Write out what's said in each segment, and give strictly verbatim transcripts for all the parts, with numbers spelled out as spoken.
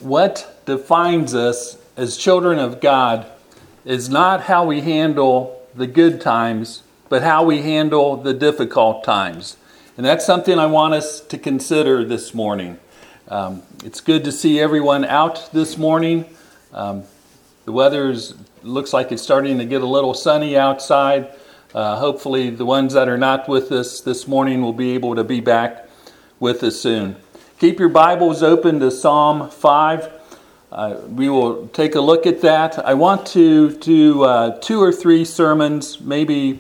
what defines us as children of God is not how we handle the good times, but how we handle the difficult times. And that's something I want us to consider this morning. Um, it's good to see everyone out this morning. Um, the weather is, looks like it's starting to get a little sunny outside. Uh, hopefully the ones that are not with us this morning will be able to be back with us soon. Keep your Bibles open to Psalm five. Uh, we will take a look at that. I want to do uh, two or three sermons, maybe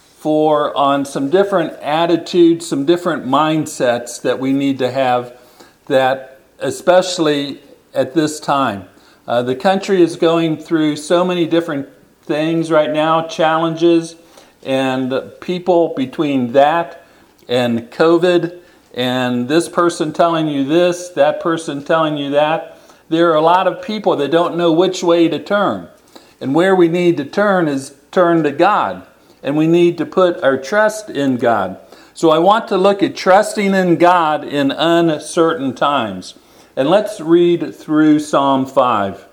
four, on some different attitudes, some different mindsets that we need to have, that especially at this time. Uh, the country is going through so many different things right now, challenges, and people between that and COVID and this person telling you this, that person telling you that. There are a lot of people that don't know which way to turn. And where we need to turn is turn to God. And we need to put our trust in God. So I want to look at trusting in God in uncertain times. And let's read through Psalm five.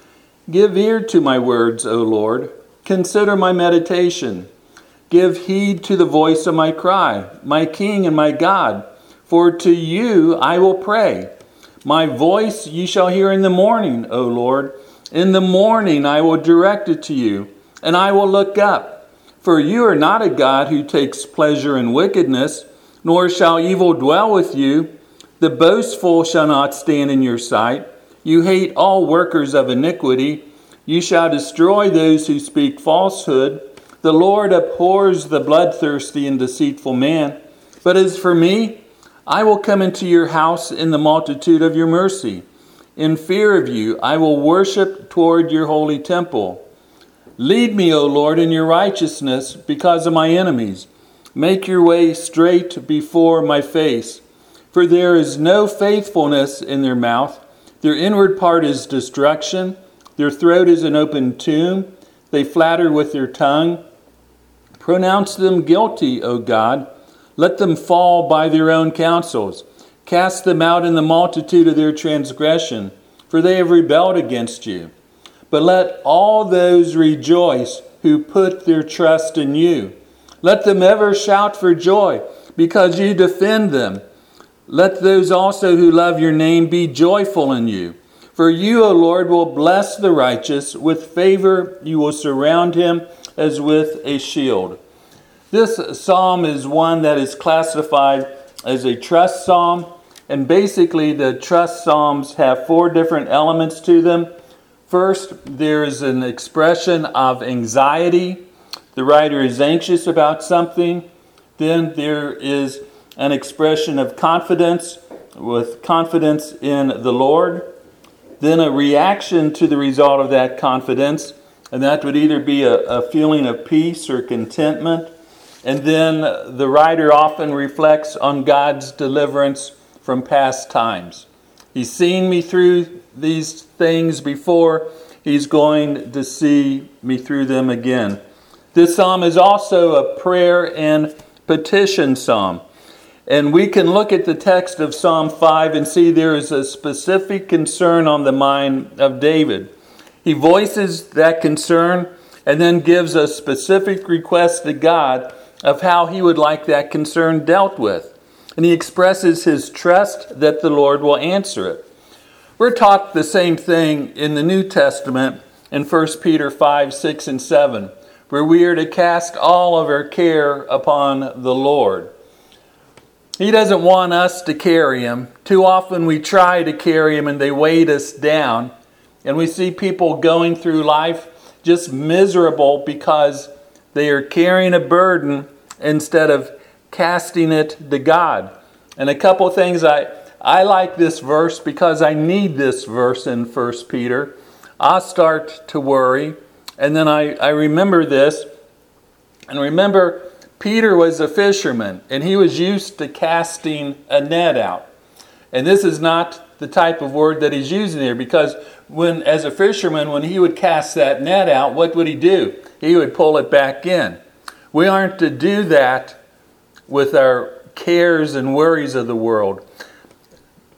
Give ear to my words, O Lord. Consider my meditation. Give heed to the voice of my cry, my King and my God. For to you I will pray. My voice ye shall hear in the morning, O Lord. In the morning I will direct it to you, and I will look up. For you are not a God who takes pleasure in wickedness, nor shall evil dwell with you. The boastful shall not stand in your sight. You hate all workers of iniquity. You shall destroy those who speak falsehood. The Lord abhors the bloodthirsty and deceitful man. But as for me, I will come into your house in the multitude of your mercy. In fear of you, I will worship toward your holy temple. Lead me, O Lord, in your righteousness because of my enemies. Make your way straight before my face. For there is no faithfulness in their mouth. Their inward part is destruction. Their throat is an open tomb. They flatter with their tongue. Pronounce them guilty, O God. Let them fall by their own counsels. Cast them out in the multitude of their transgression, for they have rebelled against you. But let all those rejoice who put their trust in you. Let them ever shout for joy, because you defend them. Let those also who love your name be joyful in you. For you, O Lord, will bless the righteous. With favor you will surround him as with a shield. This psalm is one that is classified as a trust psalm. And basically the trust psalms have four different elements to them. First, there is an expression of anxiety. The writer is anxious about something. Then there is an expression of confidence, with confidence in the Lord. Then a reaction to the result of that confidence. And that would either be a, a feeling of peace or contentment. And then the writer often reflects on God's deliverance from past times. He's seen me through these things before. He's going to see me through them again. This psalm is also a prayer and petition psalm. And we can look at the text of Psalm five and see there is a specific concern on the mind of David. He voices that concern and then gives a specific request to God of how he would like that concern dealt with. And he expresses his trust that the Lord will answer it. We're taught the same thing in the New Testament in First Peter five, six, and seven, where we are to cast all of our care upon the Lord. He doesn't want us to carry him. Too often we try to carry him and they weight us down. And we see people going through life just miserable because they are carrying a burden instead of casting it to God. And a couple of things, I, I like this verse because I need this verse in First Peter. I start to worry, and then I, I remember this. And remember, Peter was a fisherman, and he was used to casting a net out. And this is not the type of word that he's using here, because when, as a fisherman, when he would cast that net out, what would he do? He would pull it back in. We aren't to do that with our cares and worries of the world.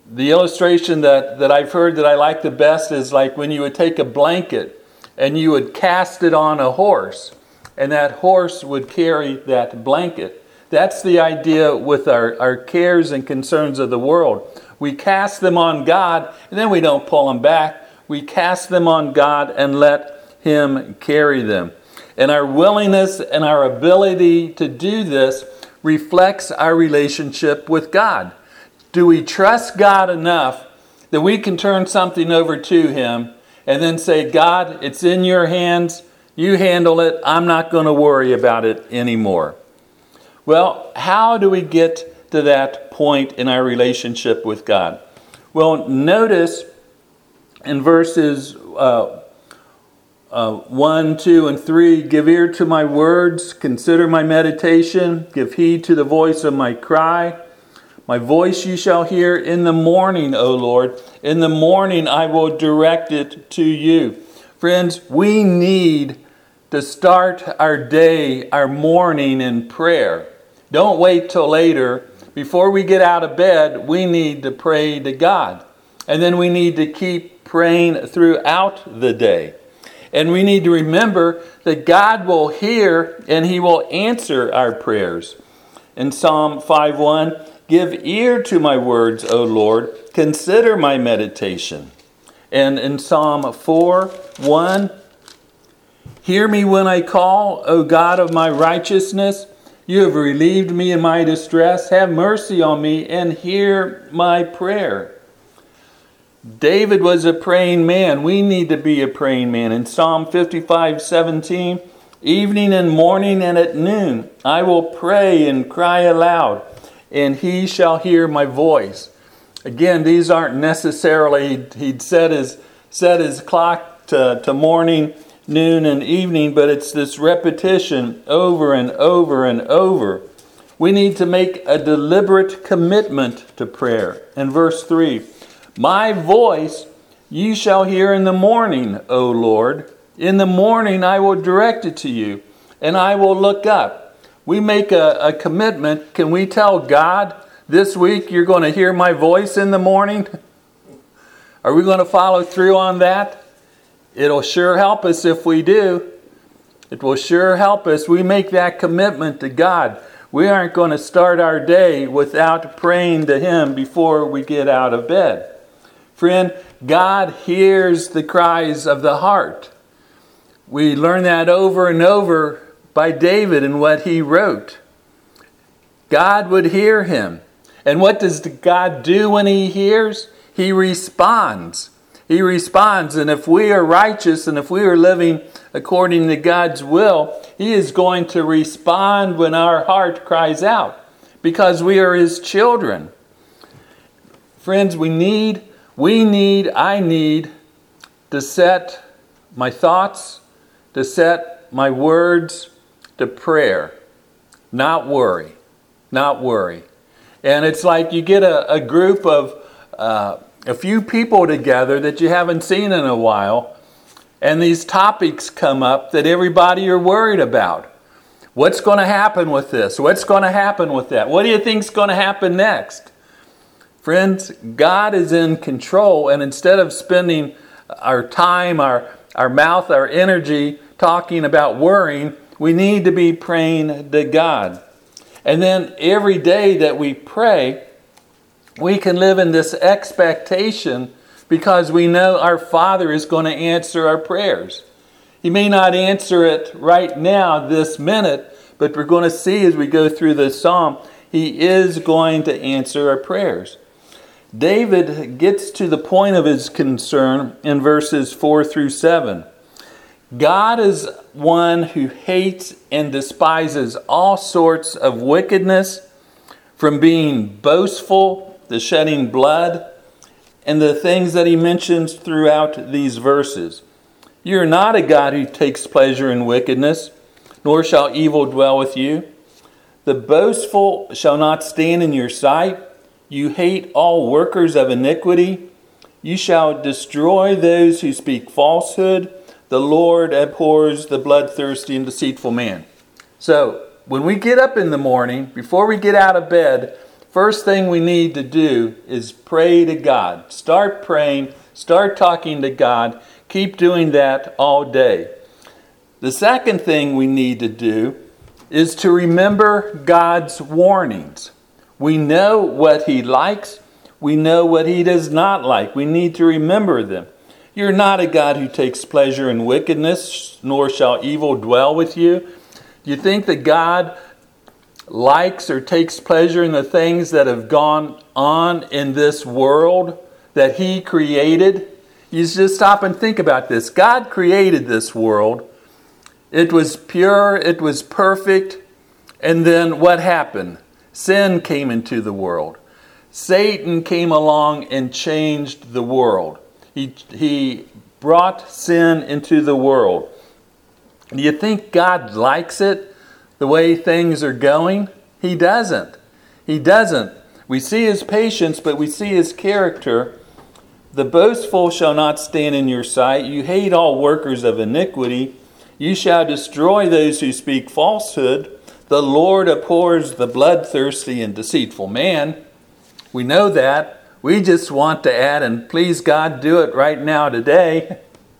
the illustration that, that I've heard that I like the best is like when you would take a blanket and you would cast it on a horse, and that horse would carry that blanket. That's the idea with our, our cares and concerns of the world. We cast them on God, and then we don't pull them back. We cast them on God and let Him carry them. And our willingness and our ability to do this reflects our relationship with God. Do we trust God enough that we can turn something over to Him and then say, God, it's in your hands. You handle it. I'm not going to worry about it anymore. Well, how do we get to that point in our relationship with God? Well, notice in verses uh, uh, one, two, and three, give ear to my words, consider my meditation, give heed to the voice of my cry. My voice you shall hear in the morning, O Lord. In the morning I will direct it to you. Friends, we need to start our day, our morning in prayer. Don't wait till later. Before we get out of bed, we need to pray to God. And then we need to keep praying throughout the day. And we need to remember that God will hear and He will answer our prayers. In Psalm five one, give ear to my words, O Lord. Consider my meditation. And in Psalm four one, hear me when I call, O God of my righteousness. You have relieved me in my distress. Have mercy on me and hear my prayer. David was a praying man. We need to be a praying man. In Psalm fifty-five seventeen, evening and morning and at noon, I will pray and cry aloud, and He shall hear my voice. Again, these aren't necessarily, he'd set his, set his clock to, to morning, noon, and evening, but it's this repetition over and over and over. We need to make a deliberate commitment to prayer. In verse three, my voice you shall hear in the morning, O Lord. In the morning I will direct it to you, and I will look up. We make a, a commitment. Can we tell God, this week you're going to hear my voice in the morning? Are we going to follow through on that? It'll sure help us if we do. It will sure help us. We make that commitment to God. We aren't going to start our day without praying to Him before we get out of bed. Friend, God hears the cries of the heart. We learn that over and over by David and what he wrote. God would hear him. And what does God do when He hears? He responds. He responds. And if we are righteous and if we are living according to God's will, He is going to respond when our heart cries out, because we are His children. Friends, we need, we need, I need to set my thoughts, to set my words to prayer. Not worry. Not worry. And it's like you get a, a group of uh, a few people together that you haven't seen in a while, and these topics come up that everybody are worried about. What's going to happen with this? What's going to happen with that? What do you think's going to happen next? Friends, God is in control, and instead of spending our time, our, our mouth, our energy talking about worrying, we need to be praying to God. And then every day that we pray, we can live in this expectation because we know our Father is going to answer our prayers. He may not answer it right now, this minute, but we're going to see as we go through this psalm, He is going to answer our prayers. David gets to the point of his concern in verses four through seven. God is one who hates and despises all sorts of wickedness, from being boastful, the shedding blood, and the things that he mentions throughout these verses. You're not a God who takes pleasure in wickedness, nor shall evil dwell with you. The boastful shall not stand in your sight. You hate all workers of iniquity. You shall destroy those who speak falsehood. The Lord abhors the bloodthirsty and deceitful man. So, when we get up in the morning, before we get out of bed, first thing we need to do is pray to God. Start praying, start talking to God. Keep doing that all day. The second thing we need to do is to remember God's warnings. We know what He likes. We know what He does not like. We need to remember them. You're not a God who takes pleasure in wickedness, nor shall evil dwell with you. You think that God likes or takes pleasure in the things that have gone on in this world that He created? You just stop and think about this. God created this world. It was pure, it was perfect, and then what happened? Sin came into the world. Satan came along and changed the world. He, he brought sin into the world. Do you think God likes it, the way things are going? He doesn't. He doesn't. We see His patience, but we see His character. The boastful shall not stand in your sight. You hate all workers of iniquity. You shall destroy those who speak falsehood. The Lord abhors the bloodthirsty and deceitful man. We know that. We just want to add, and please God, do it right now today.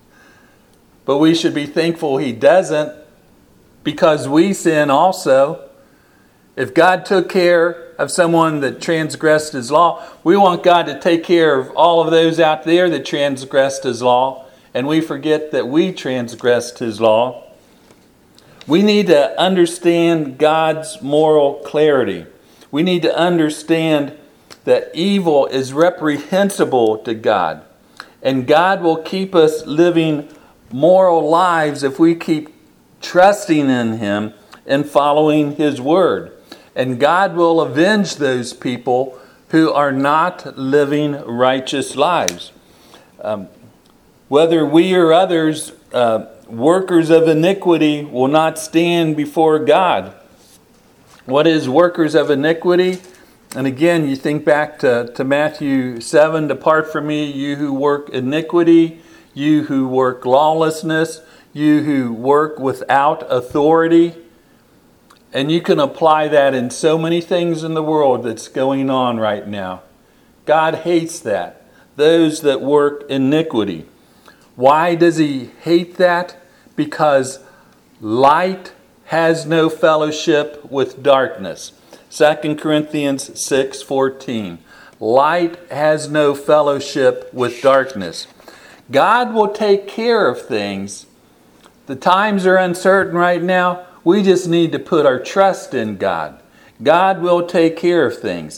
But we should be thankful He doesn't, because we sin also. If God took care of someone that transgressed His law, we want God to take care of all of those out there that transgressed His law, and we forget that we transgressed His law. We need to understand God's moral clarity. We need to understand that evil is reprehensible to God. And God will keep us living moral lives if we keep trusting in Him and following His word. And God will avenge those people who are not living righteous lives. Um, whether we or others, uh, workers of iniquity, will not stand before God. What is workers of iniquity? And again, you think back to, to Matthew seven, depart from me, you who work iniquity, you who work lawlessness, you who work without authority. And you can apply that in so many things in the world that's going on right now. God hates that, those that work iniquity. Why does He hate that? Because light has no fellowship with darkness. Second Corinthians six fourteen. Light has no fellowship with darkness. God will take care of things. The times are uncertain right now. We just need to put our trust in God. God will take care of things.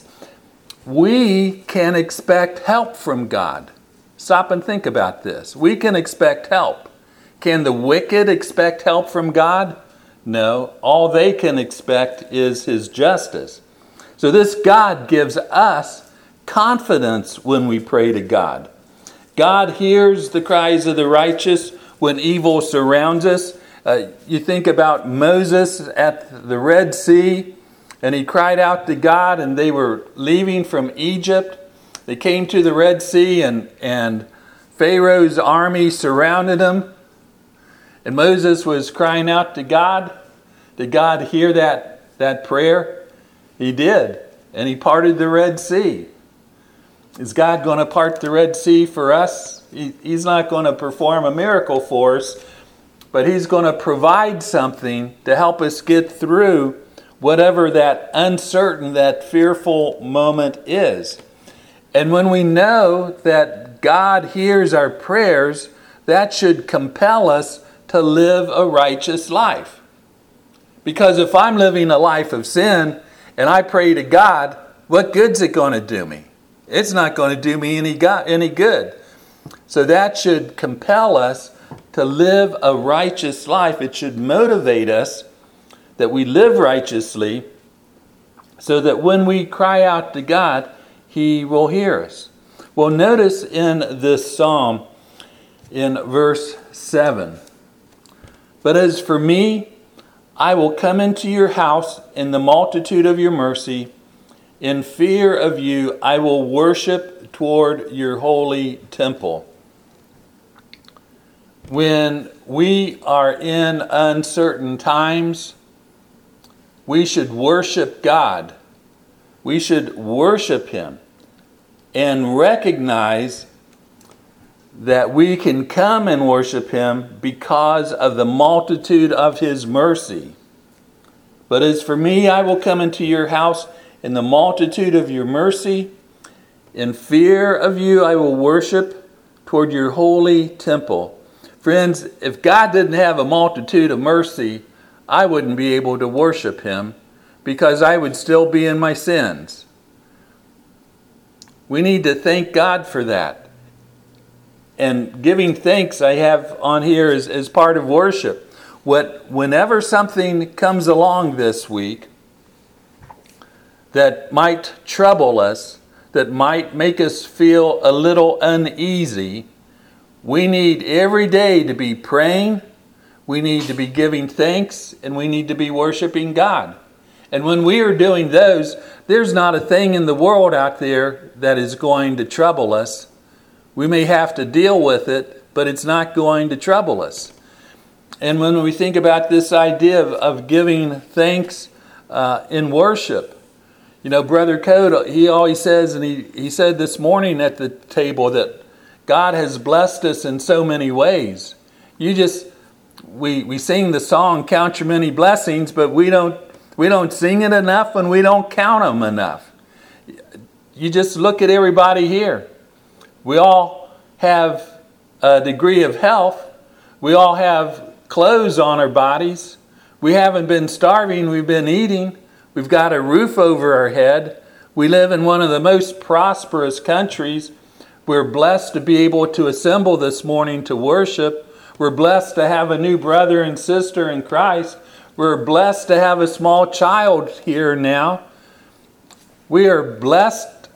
We can expect help from God. Stop and think about this. We can expect help. Can the wicked expect help from God? No, all they can expect is His justice. So this God gives us confidence when we pray to God. God hears the cries of the righteous when evil surrounds us. Uh, you think about Moses at the Red Sea, and he cried out to God, and they were leaving from Egypt. They came to the Red Sea, and, and Pharaoh's army surrounded them. And Moses was crying out to God. Did God hear that, that prayer? He did. And He parted the Red Sea. Is God going to part the Red Sea for us? He, he's not going to perform a miracle for us, but He's going to provide something to help us get through whatever that uncertain, that fearful moment is. And when we know that God hears our prayers, that should compel us to live a righteous life. Because if I'm living a life of sin and I pray to God, what good's it going to do me? It's not going to do me any go- any good. So that should compel us to live a righteous life. It should motivate us that we live righteously so that when we cry out to God, He will hear us. Well, notice in this psalm, in verse seven, but as for me, I will come into your house in the multitude of your mercy. In fear of you, I will worship toward your holy temple. When we are in uncertain times, we should worship God. we should worship him and recognize that we can come and worship him because of the multitude of his mercy. But as for me, I will come into your house in the multitude of your mercy. In fear of you, I will worship toward your holy temple. Friends, if God didn't have a multitude of mercy, I wouldn't be able to worship him because I would still be in my sins. We need to thank God for that. And giving thanks I have on here is, is part of worship. What, whenever something comes along this week that might trouble us, that might make us feel a little uneasy, we need every day to be praying, we need to be giving thanks, and we need to be worshiping God. And when we are doing those, there's not a thing in the world out there that is going to trouble us. We may have to deal with it, but it's not going to trouble us. And when we think about this idea of, of giving thanks uh, in worship, you know, Brother Code, he always says, and he, he said this morning at the table, that God has blessed us in so many ways. You just, we we sing the song, Count Your Many Blessings, but we don't we don't sing it enough and we don't count them enough. You just look at everybody here. We all have a degree of health. We all have clothes on our bodies. We haven't been starving, we've been eating. We've got a roof over our head. We live in one of the most prosperous countries. We're blessed to be able to assemble this morning to worship. We're blessed to have a new brother and sister in Christ. We're blessed to have a small child here now. We are blessed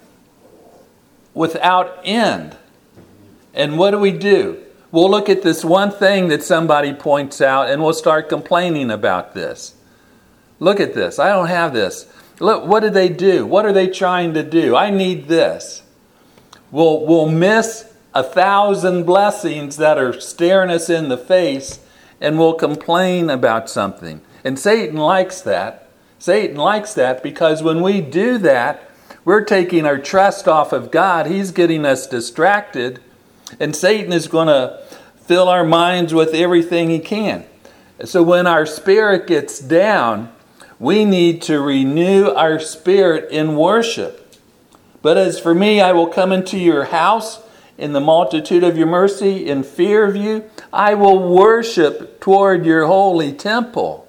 without end. And what do we do? We'll look at this one thing that somebody points out and we'll start complaining about this. Look at this. I don't have this. Look, what did they do? What are they trying to do? I need this. We'll, we'll miss a thousand blessings that are staring us in the face, and we'll complain about something. And Satan likes that. Satan likes that because when we do that, we're taking our trust off of God. He's getting us distracted, and Satan is going to fill our minds with everything he can. So when our spirit gets down, we need to renew our spirit in worship. But as for me, I will come into your house in the multitude of your mercy. In fear of you, I will worship toward your holy temple.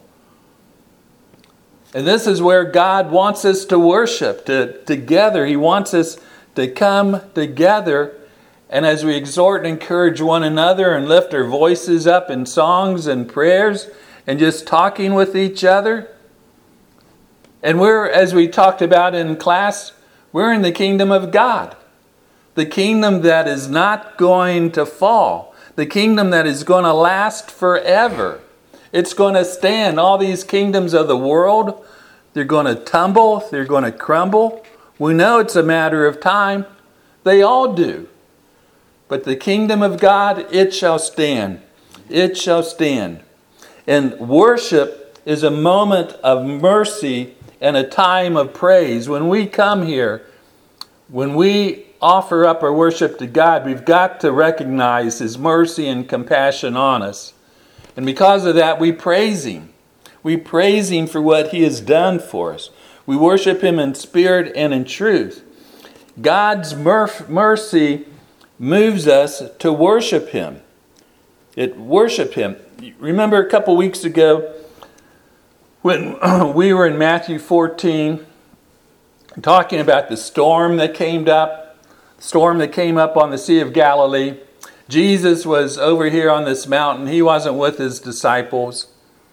And this is where God wants us to worship to, together. He wants us to come together. And as we exhort and encourage one another and lift our voices up in songs and prayers and just talking with each other. And we're, as we talked about in class, we're in the kingdom of God. The kingdom that is not going to fall. The kingdom that is going to last forever. It's going to stand. All these kingdoms of the world, they're going to tumble. They're going to crumble. We know it's a matter of time. They all do. But the kingdom of God, it shall stand. It shall stand. And worship is a moment of mercy and a time of praise. When we come here, when we offer up our worship to God, we've got to recognize His mercy and compassion on us. And because of that, we praise Him. We praise Him for what He has done for us. We worship Him in spirit and in truth. God's mer- mercy moves us to worship Him. It worship Him. Remember a couple weeks ago when we were in Matthew fourteen talking about the storm that came up, storm that came up on the Sea of Galilee. Jesus was over here on this mountain. He wasn't with His disciples.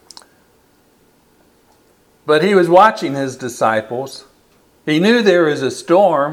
But He was watching His disciples. He knew there was a storm.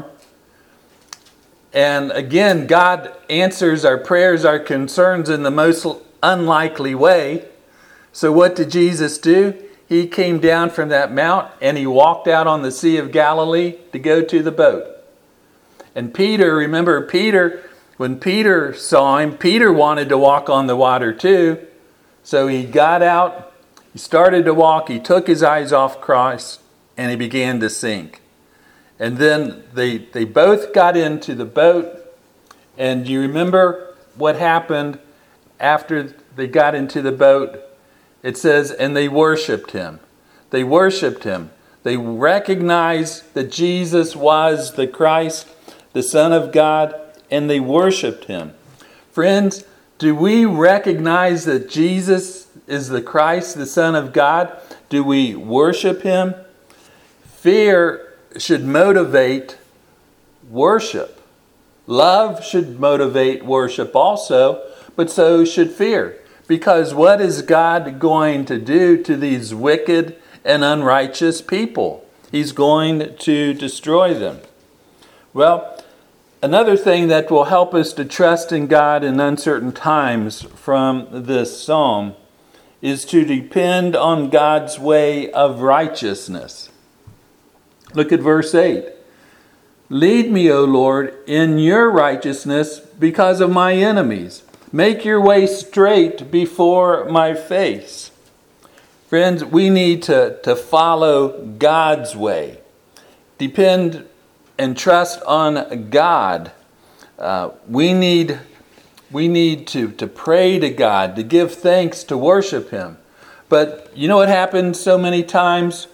And again, God answers our prayers, our concerns in the most unlikely way. So what did Jesus do? He came down from that mount and He walked out on the Sea of Galilee to go to the boat. And Peter, remember Peter, when Peter saw Him, Peter wanted to walk on the water too. So he got out, he started to walk, he took his eyes off Christ, and he began to sink. And then they, they both got into the boat. And you remember what happened after they got into the boat? It says, and they worshiped him. They worshiped him. They recognized that Jesus was the Christ, the Son of God, and they worshiped him. Friends, do we recognize that Jesus is the Christ, the Son of God? Do we worship him? Fear should motivate worship. Love should motivate worship also, but so should fear. Because what is God going to do to these wicked and unrighteous people? He's going to destroy them. Well, another thing that will help us to trust in God in uncertain times from this psalm is to depend on God's way of righteousness. Look at verse eight. Lead me, O Lord, in your righteousness because of my enemies. Make your way straight before my face. Friends, we need to, to follow God's way. Depend and trust on God. Uh, we need, we need to, to pray to God, to give thanks, to worship him. But you know what happens so many times?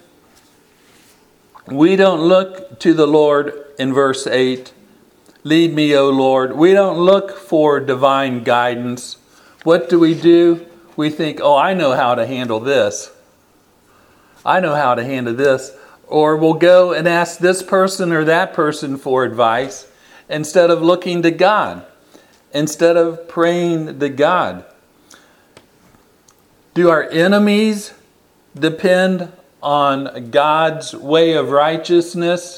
We don't look to the Lord in verse eight. Lead me, O Lord. We don't look for divine guidance. What do we do? We think, oh, I know how to handle this. I know how to handle this. Or we'll go and ask this person or that person for advice instead of looking to God, instead of praying to God. Do our enemies depend on God's way of righteousness?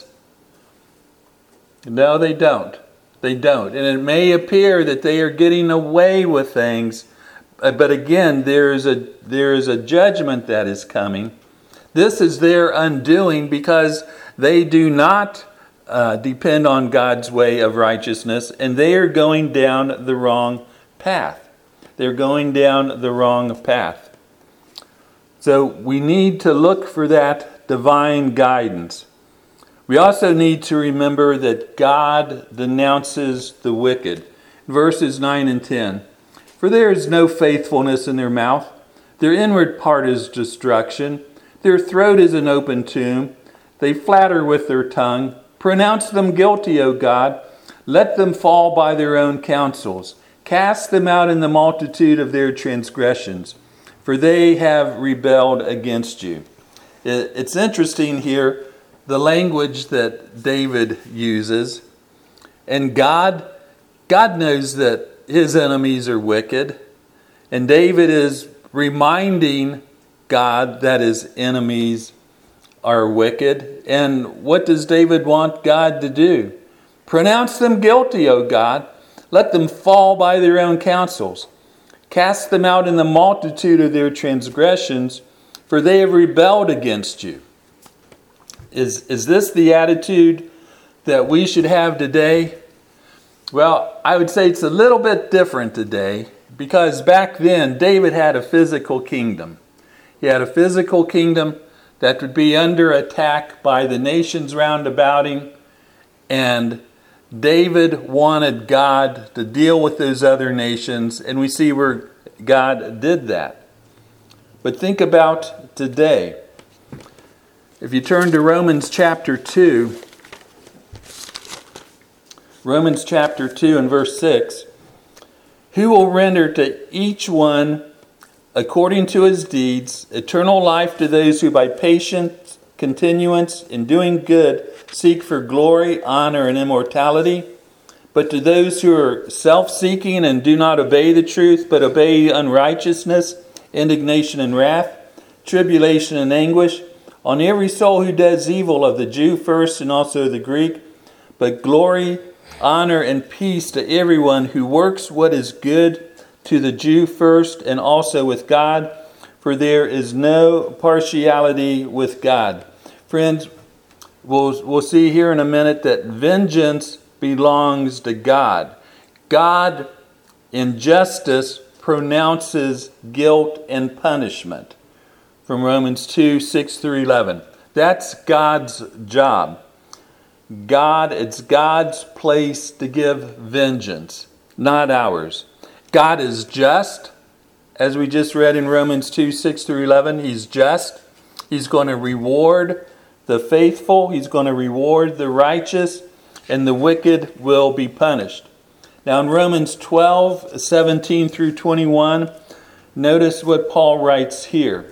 No, they don't. They don't. And it may appear that they are getting away with things, but again, there is a there is a judgment that is coming. This is their undoing because they do not uh, depend on God's way of righteousness, and they are going down the wrong path. They're going down the wrong path. So we need to look for that divine guidance. We also need to remember that God denounces the wicked. Verses nine and ten. For there is no faithfulness in their mouth. Their inward part is destruction. Their throat is an open tomb. They flatter with their tongue. Pronounce them guilty, O God. Let them fall by their own counsels. Cast them out in the multitude of their transgressions, for they have rebelled against you. It's interesting here, the language that David uses. And God, God knows that his enemies are wicked. And David is reminding God that his enemies are wicked. And what does David want God to do? Pronounce them guilty, O God. Let them fall by their own counsels. Cast them out in the multitude of their transgressions, for they have rebelled against you. Is, is this the attitude that we should have today? Well, I would say it's a little bit different today, because back then David had a physical kingdom. He had a physical kingdom that would be under attack by the nations round about him, and David wanted God to deal with those other nations, and we see where God did that. But think about today. If you turn to Romans chapter two, Romans chapter two and verse six, who will render to each one according to his deeds eternal life to those who by patient continuance in doing good seek for glory, honor, and immortality. But to those who are self-seeking and do not obey the truth, but obey unrighteousness, indignation and wrath, tribulation and anguish, on every soul who does evil, of the Jew first and also the Greek, but glory, honor, and peace to everyone who works what is good, to the Jew first and also with God, for there is no partiality with God. Friends, we'll, we'll see here in a minute that vengeance belongs to God. God, in justice, pronounces guilt and punishment. From Romans two, six through eleven. That's God's job. God, it's God's place to give vengeance, not ours. God is just, as we just read in Romans two, six through eleven. He's just. He's going to reward the faithful. He's going to reward the righteous, and the wicked will be punished. Now in Romans twelve, seventeen through twenty-one, notice what Paul writes here.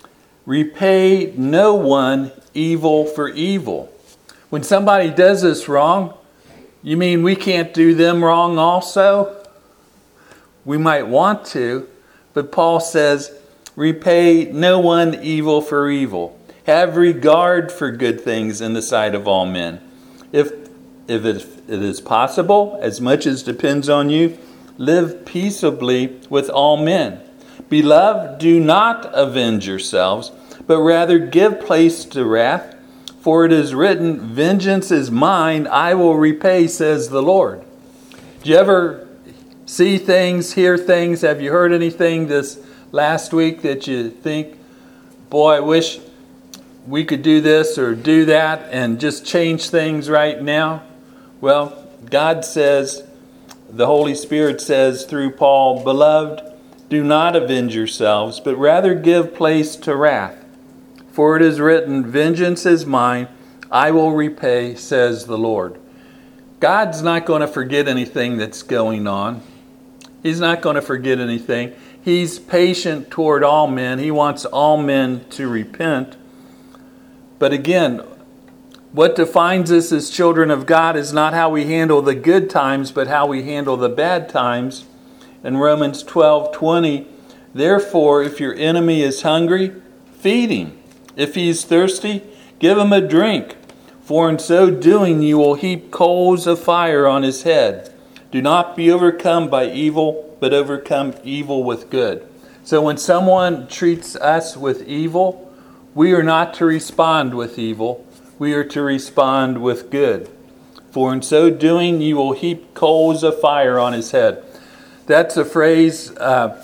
Repay no one evil for evil. When somebody does us wrong, you mean we can't do them wrong also? We might want to, but Paul says, repay no one evil for evil. Have regard for good things in the sight of all men. If, if it, it is possible, as much as depends on you, live peaceably with all men. Beloved, do not avenge yourselves, but rather give place to wrath. For it is written, vengeance is mine, I will repay, says the Lord. Do you ever see things, hear things? Have you heard anything this last week that you think, boy, I wish we could do this or do that and just change things right now? Well, God says, the Holy Spirit says through Paul, beloved, do not avenge yourselves, but rather give place to wrath. For it is written, vengeance is mine, I will repay, says the Lord. God's not going to forget anything that's going on. He's not going to forget anything. He's patient toward all men. He wants all men to repent. But again, what defines us as children of God is not how we handle the good times, but how we handle the bad times. In Romans twelve twenty, therefore, if your enemy is hungry, feed him. If he is thirsty, give him a drink. For in so doing you will heap coals of fire on his head. Do not be overcome by evil, but overcome evil with good. So when someone treats us with evil, we are not to respond with evil. We are to respond with good. For in so doing you will heap coals of fire on his head. That's a phrase uh,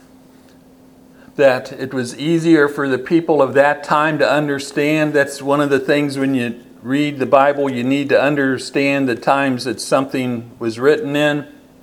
that it was easier for the people of that time to understand. That's one of the things when you read the Bible, you need to understand the times that something was written in.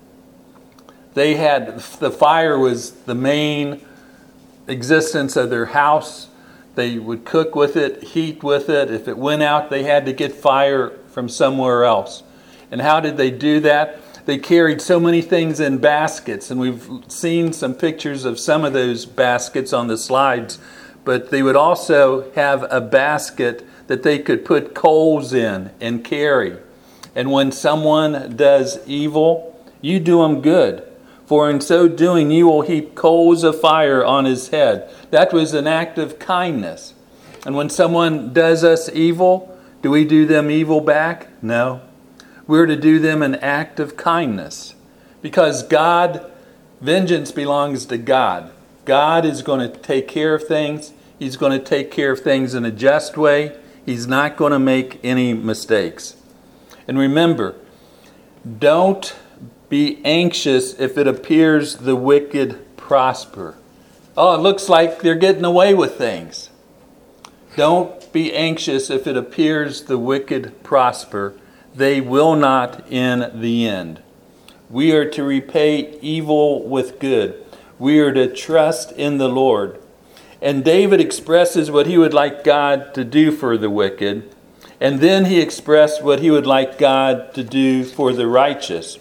They had, the fire was the main existence of their house. They would cook with it, heat with it. If it went out, they had to get fire from somewhere else. And how did they do that? They carried so many things in baskets, and we've seen some pictures of some of those baskets on the slides, but they would also have a basket that they could put coals in and carry. And when someone does evil, you do them good. For in so doing, you will heap coals of fire on his head. That was an act of kindness. And when someone does us evil, do we do them evil back? No. We're to do them an act of kindness. Because God, vengeance belongs to God. God is going to take care of things. He's going to take care of things in a just way. He's not going to make any mistakes. And remember, don't be anxious if it appears the wicked prosper. Oh, it looks like they're getting away with things. Don't be anxious if it appears the wicked prosper. They will not in the end. We are to repay evil with good. We are to trust in the Lord. And David expresses what he would like God to do for the wicked. And then he expressed what he would like God to do for the righteous.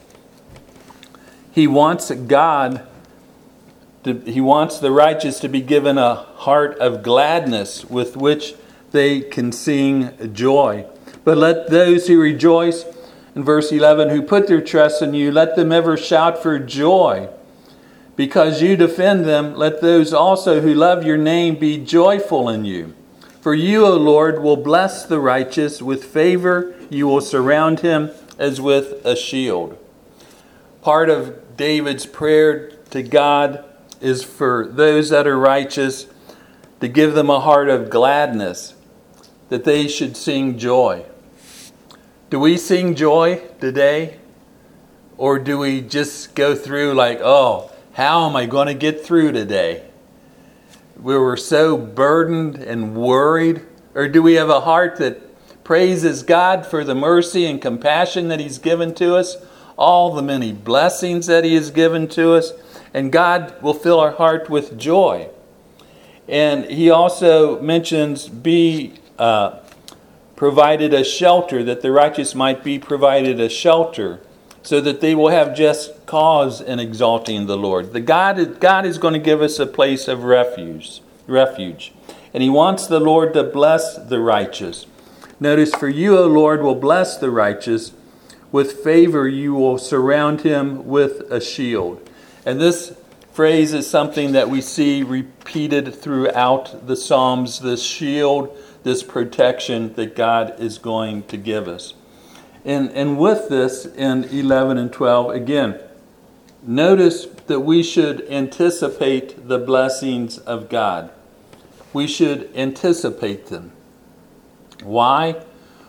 He wants God, to, he wants the righteous to be given a heart of gladness with which they can sing joy. But let those who rejoice, in verse eleven, who put their trust in you, let them ever shout for joy. Because you defend them, let those also who love your name be joyful in you. For you, O Lord, will bless the righteous. With favor you will surround him as with a shield. Part of David's prayer to God is for those that are righteous to give them a heart of gladness, that they should sing joy. Do we sing joy today? Or do we just go through like, oh, how am I going to get through today? We were so burdened and worried. Or do we have a heart that praises God for the mercy and compassion that He's given to us, all the many blessings that He has given to us, and God will fill our heart with joy. And He also mentions be uh, provided a shelter, that the righteous might be provided a shelter, so that they will have just cause in exalting the Lord. The God, God is going to give us a place of refuge, refuge. And He wants the Lord to bless the righteous. Notice, for you, O Lord, will bless the righteous. With favor you will surround him with a shield. And this phrase is something that we see repeated throughout the Psalms, this shield, this protection that God is going to give us. And, and with this, in eleven and twelve, again, notice that we should anticipate the blessings of God. We should anticipate them. Why?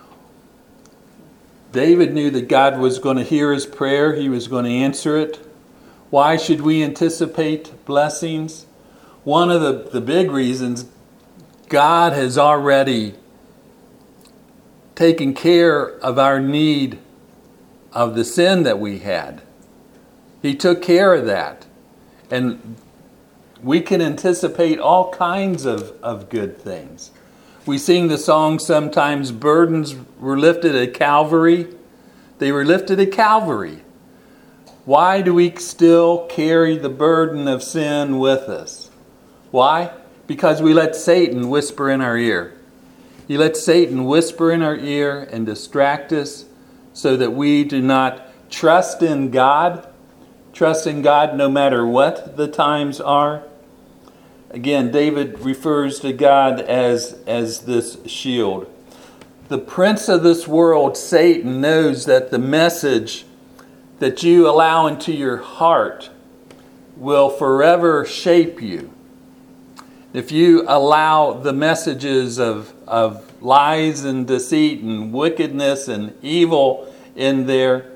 David knew that God was going to hear his prayer. He was going to answer it. Why should we anticipate blessings? One of the, the big reasons, God has already taken care of our need of the sin that we had. He took care of that. And we can anticipate all kinds of, of good things. We sing the song sometimes, burdens were lifted at Calvary. They were lifted at Calvary. Why do we still carry the burden of sin with us? Why? Because we let Satan whisper in our ear. He let Satan whisper in our ear and distract us so that we do not trust in God, trust in God no matter what the times are. Again, David refers to God as, as this shield. The prince of this world, Satan, knows that the message that you allow into your heart will forever shape you. If you allow the messages of, of lies and deceit and wickedness and evil in there,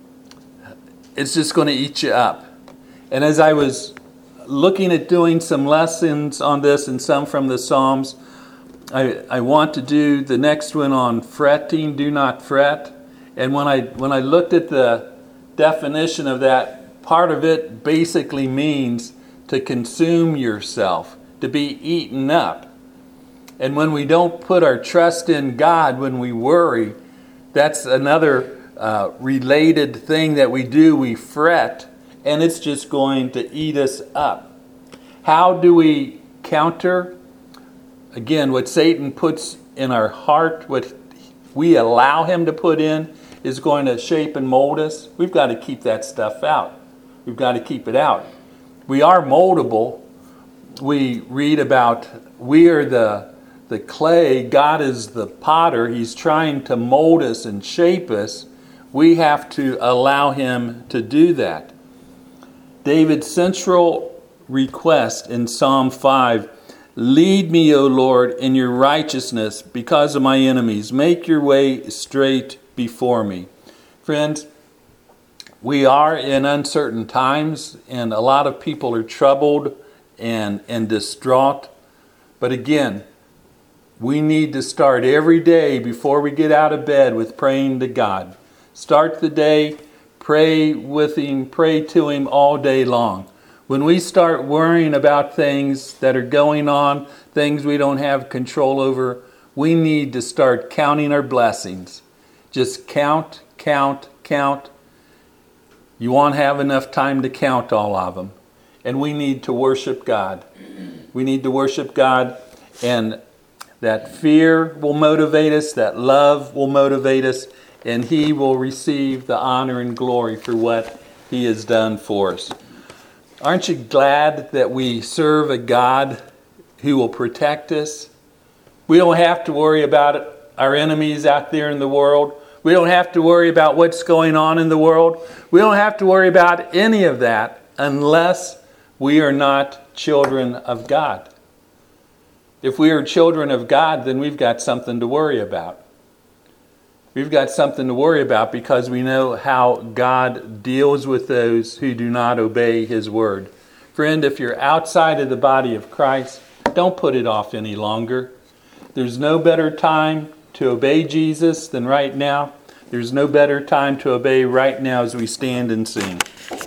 it's just going to eat you up. And as I was looking at doing some lessons on this and some from the Psalms, I, I want to do the next one on fretting, do not fret. And when I when I looked at the definition of that, part of it basically means to consume yourself, to be eaten up. And when we don't put our trust in God, when we worry, that's another uh, related thing that we do. We fret, and it's just going to eat us up. How do we counter? Again, what Satan puts in our heart, what we allow him to put in, is going to shape and mold us. We've got to keep that stuff out. We've got to keep it out. We are moldable. We read about we are the, the clay. God is the potter. He's trying to mold us and shape us. We have to allow him to do that. David's central request in Psalm five, lead me, O Lord, in your righteousness because of my enemies. Make your way straight before me. Friends, we are in uncertain times, and a lot of people are troubled and, and distraught. But again, we need to start every day before we get out of bed with praying to God. Start the day, pray with Him, pray to Him all day long. When we start worrying about things that are going on, things we don't have control over, we need to start counting our blessings. Just count, count, count. You won't have enough time to count all of them. And we need to worship God. We need to worship God, and that fear will motivate us, that love will motivate us, and He will receive the honor and glory for what He has done for us. Aren't you glad that we serve a God who will protect us? We don't have to worry about our enemies out there in the world. We don't have to worry about what's going on in the world. We don't have to worry about any of that unless we are not children of God. If we are children of God, then we've got something to worry about. We've got something to worry about because we know how God deals with those who do not obey His word. Friend, if you're outside of the body of Christ, don't put it off any longer. There's no better time to obey Jesus than right now. There's no better time to obey right now as we stand and sing.